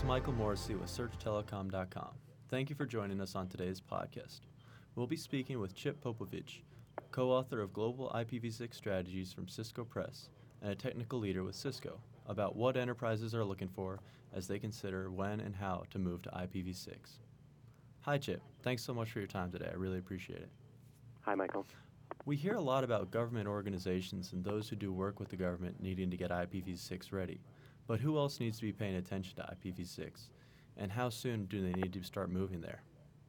Michael Morrissey with SearchTelecom.com. Thank you for joining us on today's podcast. We'll be speaking with Chip Popovich, co-author of Global IPv6 Strategies from Cisco Press and a technical leader with Cisco, about what enterprises are looking for as they consider when and how to move to IPv6. Hi, Chip. Thanks so much for your time today. I really appreciate it. Hi, Michael. We hear a lot about government organizations and those who do work with the government needing to get IPv6 ready. But who else needs to be paying attention to IPv6? And how soon do they need to start moving there?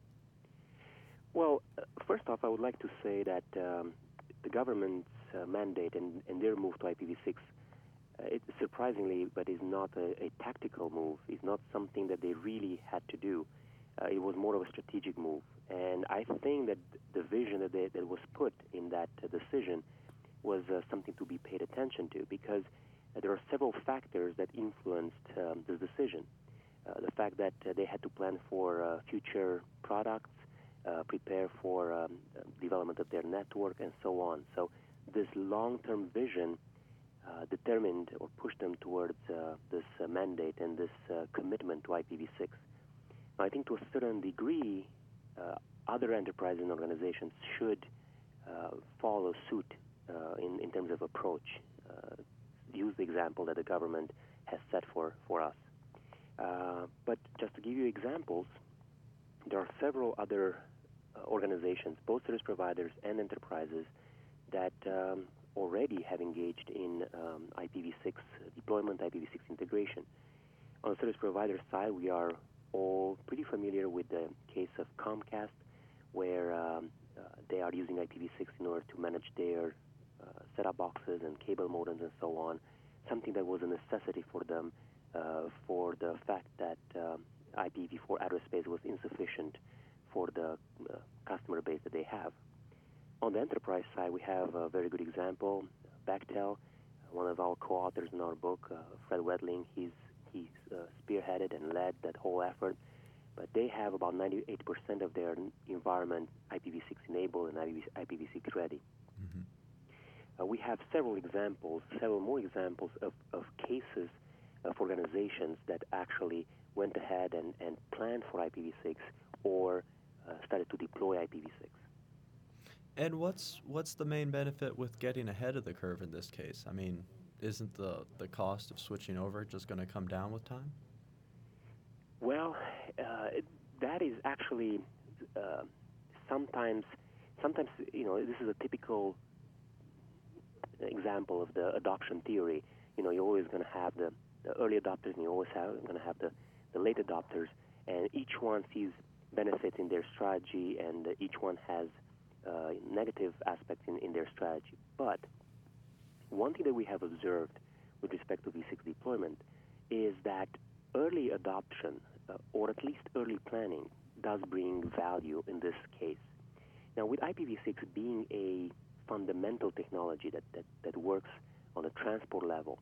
Well, first off, I would like to say that the government's mandate and their move to IPv6, it surprisingly, but is not a tactical move. It's not something that they really had to do. It was more of a strategic move. And I think that the vision that was put in that decision was something to be paid attention to, because there are several factors that influenced this decision. The fact that they had to plan for future products, prepare for development of their network, and so on. So this long-term vision determined or pushed them towards this mandate and this commitment to IPv6. Now, I think to a certain degree, other enterprises and organizations should follow suit in terms of approach. Use the example that the government has set for us. But just to give you examples, there are several other organizations, both service providers and enterprises, that already have engaged in IPv6 deployment, IPv6 integration. On the service provider side, we are all pretty familiar with the case of Comcast, where they are using IPv6 in order to manage their set-top boxes and cable modems and so on, something that was a necessity for them for the fact that IPv4 address space was insufficient for the customer base that they have. On the enterprise side, we have a very good example, Bechtel, one of our co-authors in our book, Fred Wedling. He's spearheaded and led that whole effort, but they have about 98% of their environment IPv6 enabled and IPv6 ready. Mm-hmm. We have several more examples of cases of organizations that actually went ahead and planned for IPv6 or started to deploy IPv6. And what's the main benefit with getting ahead of the curve in this case? I mean, isn't the cost of switching over just going to come down with time? Well, that is actually sometimes, this is a typical example of the adoption theory. You're always going to have the early adopters, and you're always going to have the late adopters, and each one sees benefits in their strategy, and each one has negative aspects in their strategy. But one thing that we have observed with respect to V6 deployment is that early adoption, or at least early planning, does bring value in this case. Now, with IPv6 being a fundamental technology that works on a transport level,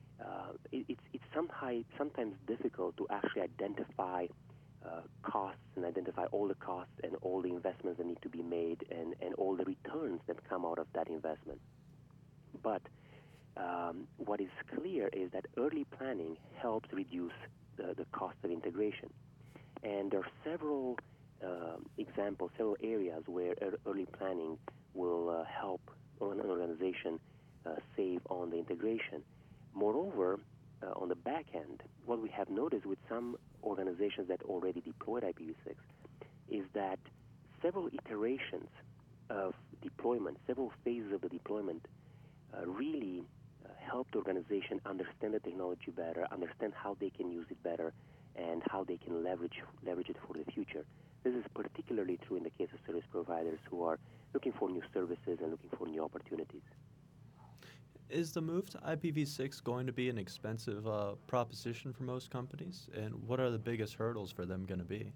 it's sometimes difficult to actually identify costs and identify all the costs and all the investments that need to be made and all the returns that come out of that investment. But what is clear is that early planning helps reduce the cost of integration. And there are several examples, several areas where early planning will help an organization save on the integration. Moreover, on the back end, what we have noticed with some organizations that already deployed IPv6 is that several iterations of deployment, several phases of the deployment really help the organization understand the technology better, understand how they can use it better, and how they can leverage it for the future. This is particularly true in the case of service providers who are looking for new services and looking for new opportunities. Is the move to IPv6 going to be an expensive proposition for most companies? And what are the biggest hurdles for them going to be?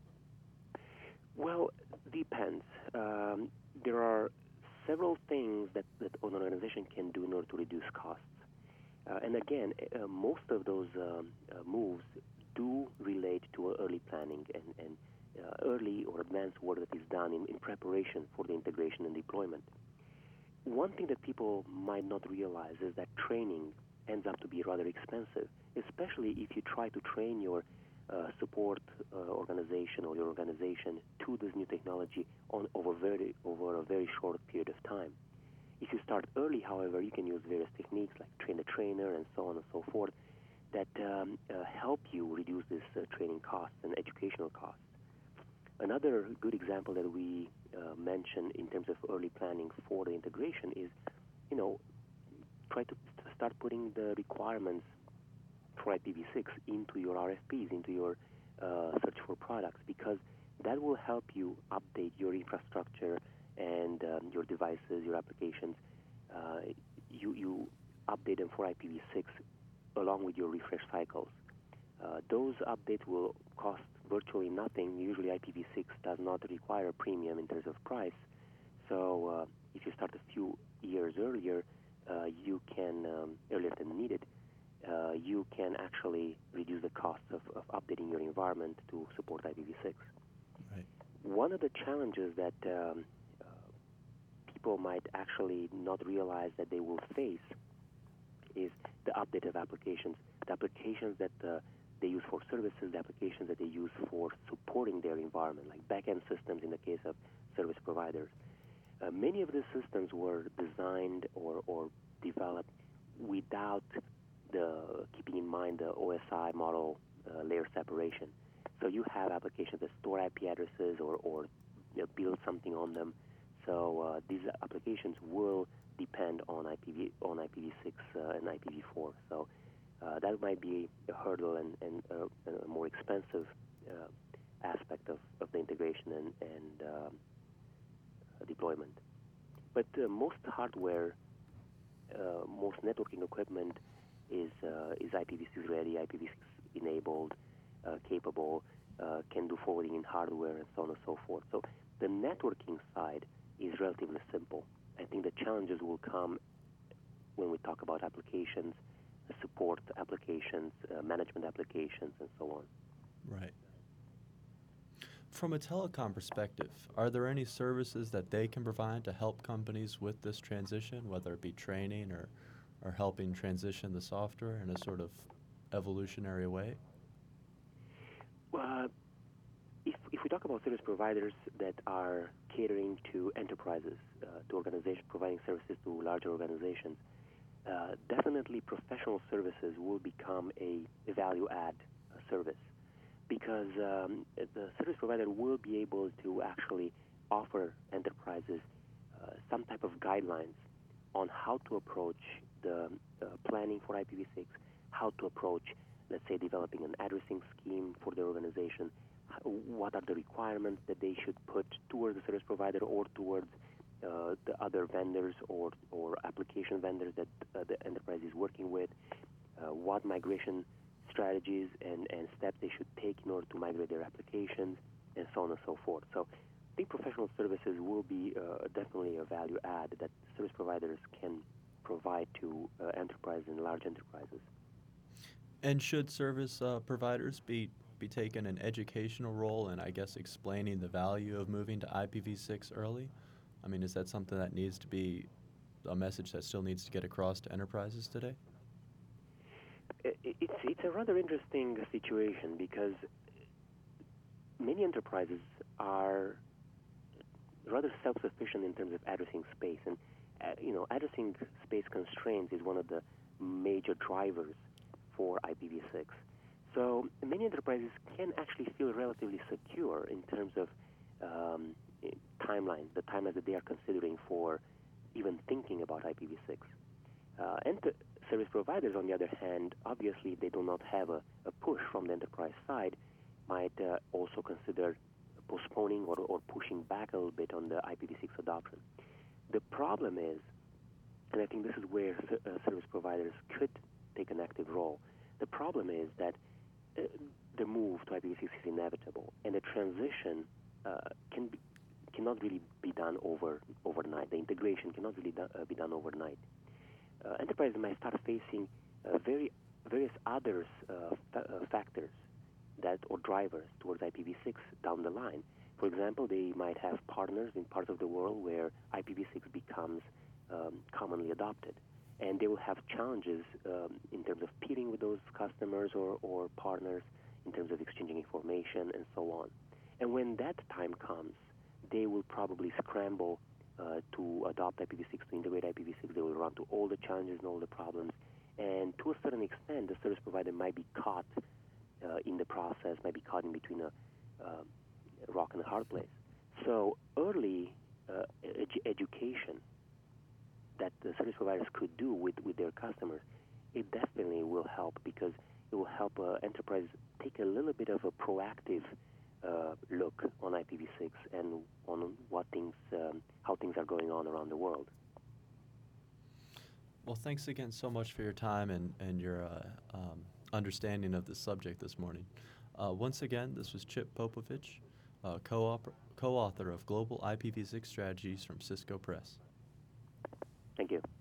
Well, depends. There are several things that an organization can do in order to reduce costs. And again, most of those moves do relate to early planning and early or advanced work that is done in preparation for the integration and deployment. One thing that people might not realize is that training ends up to be rather expensive, especially if you try to train your support organization or your organization to this new technology over a very short period of time. If you start early, however, you can use various techniques like train the trainer and so on and so forth that help you reduce this training costs and educational costs. Another good example that we mentioned in terms of early planning for the integration is, try to start putting the requirements for IPv6 into your RFPs, into your search for products, because that will help you update your infrastructure and your devices, your applications. You update them for IPv6 along with your refresh cycles. Those updates will cost virtually nothing. Usually IPv6 does not require a premium in terms of price. So if you start a few years earlier, you can, earlier than needed, you can actually reduce the cost of updating your environment to support IPv6. Right. One of the challenges that people might actually not realize that they will face is the update of applications, the applications that they use for services, the applications that they use for supporting their environment, like back-end systems in the case of service providers. Many of these systems were designed or developed without keeping in mind the OSI model layer separation. So you have applications that store IP addresses or build something on them. So these applications will depend on IPv6 and IPv4. So that might be a hurdle and a more expensive aspect of the integration and deployment. But most hardware, most networking equipment is IPv6 ready, IPv6 enabled, capable, can do forwarding in hardware, and so on and so forth. So the networking side is relatively simple. I think the challenges will come when we talk about applications, support applications, management applications, and so on. Right. From a telecom perspective, are there any services that they can provide to help companies with this transition, whether it be training or helping transition the software in a sort of evolutionary way? If we talk about service providers that are catering to enterprises, to organizations providing services to larger organizations, definitely professional services will become a value-add service, because the service provider will be able to actually offer enterprises some type of guidelines on how to approach the planning for IPv6, how to approach, let's say, developing an addressing scheme for the organization, what are the requirements that they should put towards the service provider or towards the other vendors or application vendors that the enterprise is working with, what migration strategies and steps they should take in order to migrate their applications, and so on and so forth. So I think professional services will be definitely a value add that service providers can provide to enterprises and large enterprises. And should service providers be taking an educational role in, I guess, explaining the value of moving to IPv6 early? I mean, is that something that needs to be a message that still needs to get across to enterprises today? It's a rather interesting situation, because many enterprises are rather self-sufficient in terms of addressing space, and addressing space constraints is one of the major drivers for IPv6. So many enterprises can actually feel relatively secure in terms of timeline, the timeline that they are considering for even thinking about IPv6. And service providers, on the other hand, obviously they do not have a push from the enterprise side, might also consider postponing or pushing back a little bit on the IPv6 adoption. The problem is, and I think this is where service providers could take an active role, the problem is that the move to IPv6 is inevitable, and the transition cannot really be done overnight. The integration cannot really be done overnight. Enterprises might start facing various other factors or drivers towards IPv6 down the line. For example, they might have partners in parts of the world where IPv6 becomes commonly adopted, and they will have challenges in terms of peering with those customers or partners in terms of exchanging information and so on. And when that time comes, they will probably scramble to adopt IPv6, to integrate IPv6. They will run to all the challenges and all the problems. And to a certain extent, the service provider might be caught in the process, might be caught in between a rock and a hard place. So early education that the service providers could do with their customers, it definitely will help, because it will help enterprises take a little bit of a proactive look on IPv6 and on what things, how things are going on around the world. Well, thanks again so much for your time and your understanding of the subject this morning. Once again, this was Chip Popovich, co-author of Global IPv6 Strategies from Cisco Press. Thank you.